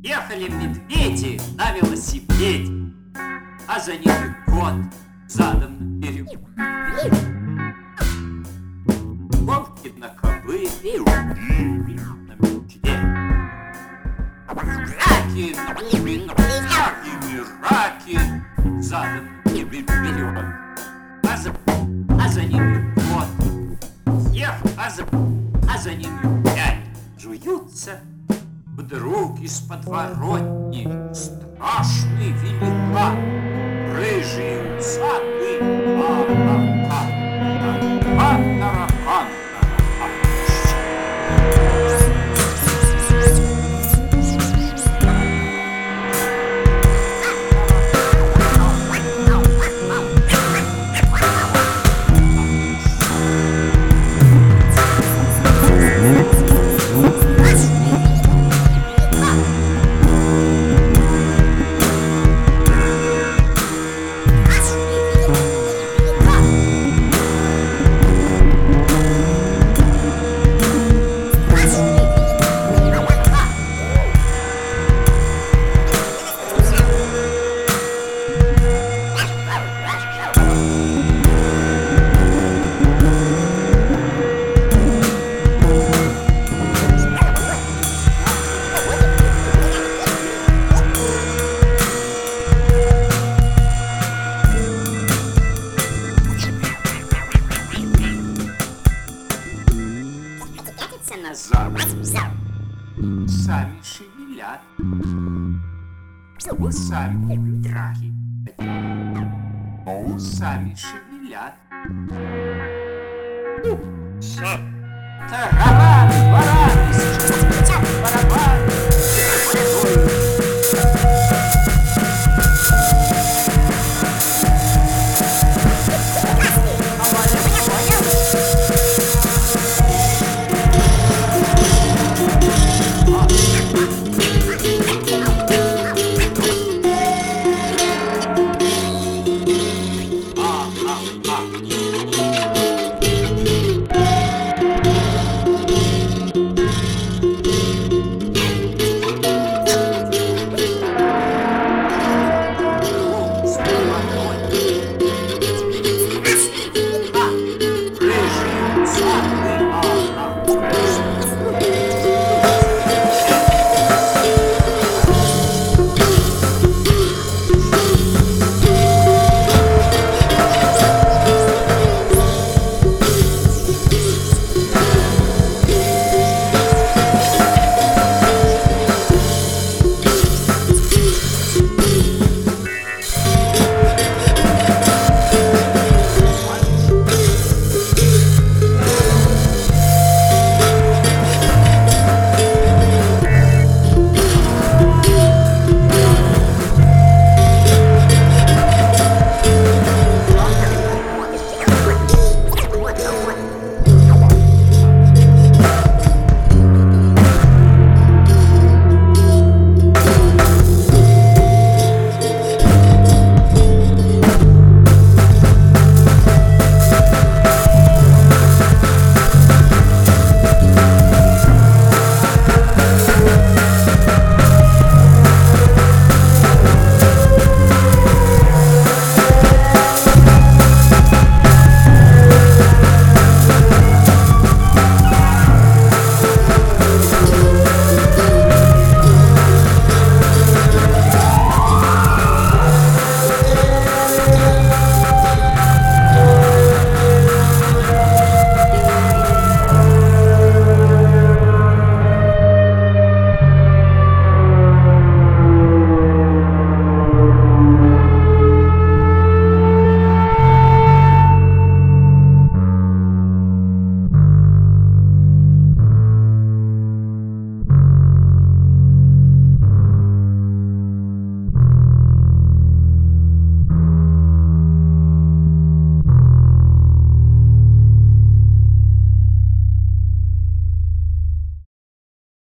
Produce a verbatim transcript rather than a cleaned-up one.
Ехали медведи на велосипеде, а за ними кот задом наперед. Волки на кобыле, на мечте. Раки на бубе, раки, раки, задом наперед. А за, а за ними кот съев, а за, а за ними пять жуются. Вдруг из подворотни страшный великан, рыжий усатый таракан, таракан, таракан, назад. Сами шевелят. Усами драки. Усами шевелят. Тарабан, барабан, барабан.